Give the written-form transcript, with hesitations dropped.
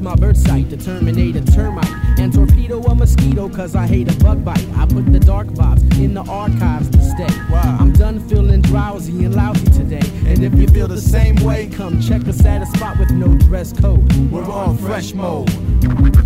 my birth site to terminate a termite and torpedo a mosquito cause I hate a bug bite. I put the dark vibes in the archives to stay. Wow. I'm done feeling drowsy and lousy today. And if you feel the same way, come check us at a spot with no dress code. We're on fresh mode.